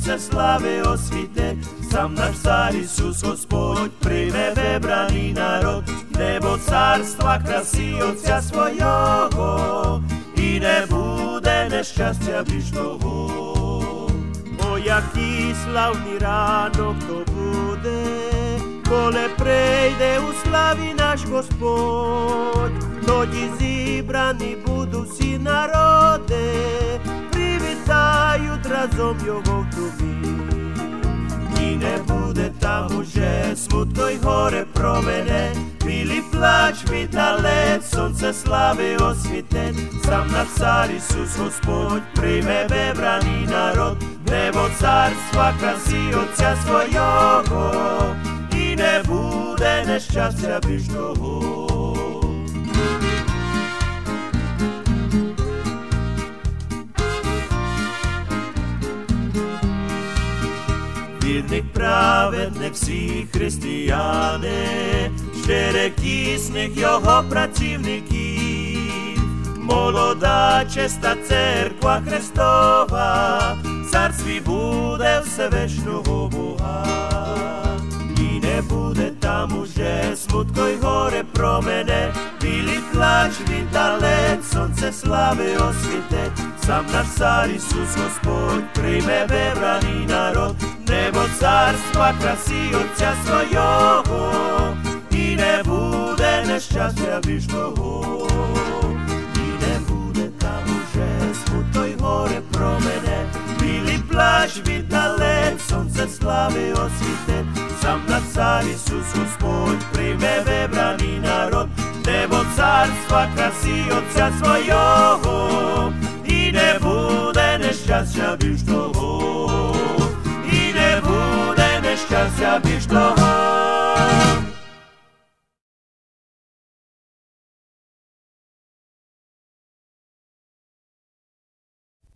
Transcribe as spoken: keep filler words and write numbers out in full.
сонце слави освіте, сам наш цар Ісус Господь прийме вибраний народ, небо царства краси Отця свого, і не буде нещастя вічного. О, який славний ранок то буде, коли прийде у славі наш Господь, тоді зібрані будуть всі народи, привітають разом його в тобі. І не буде там уже смутно й горе промене, білий плач віддалець, сонце слави освіте, сам наш цар Ісус Господь прийме вибраний народ, небо царства краси Отця свого, і не буде нещастя вічного. Вірних, праведних всі християни, щирих, дійсних його працівників, молода, чиста церква Христова, в царстві буде Всевишнього Бога. І не буде там уже смутко й горе промене, білий плач віддалець, сонце слави освітить, сам наш цар Ісус Господь прийме вибраний народ, небо царства краси Отця свого, і не буде нещастя вічного. І не буде там уже смутно й горе промене, білий плач віддалець, сонце слави освітить, сам наш цар Ісус Господь прийме вибраний народ, небо царства краси Отця свого, і не буде нещастя вічного. І не буде нещастя вічного.